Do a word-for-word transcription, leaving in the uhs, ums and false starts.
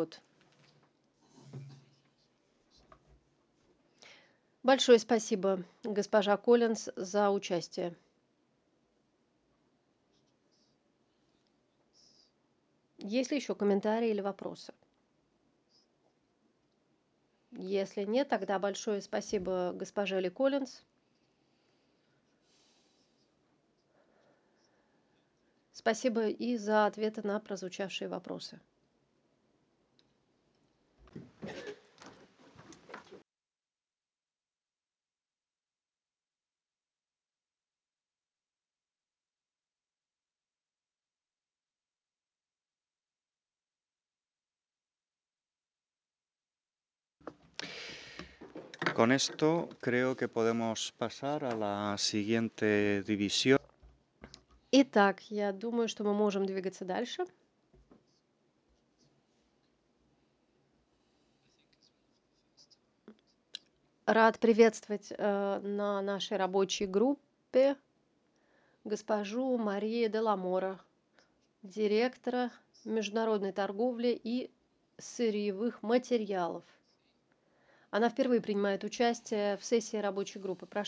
год. Большое спасибо, госпожа Коллинс, за участие. Есть ли еще комментарии или вопросы? Если нет, тогда большое спасибо госпоже Ли Коллинс. Спасибо и за ответы на прозвучавшие вопросы. Con esto creo que podemos pasar a la siguiente división. Итак, я думаю, что мы можем двигаться дальше. Рад приветствовать э, на нашей рабочей группе госпожу Марию де ла Мора, директора международной торговли и сырьевых материалов. Она впервые принимает участие в сессии рабочей группы. Прошу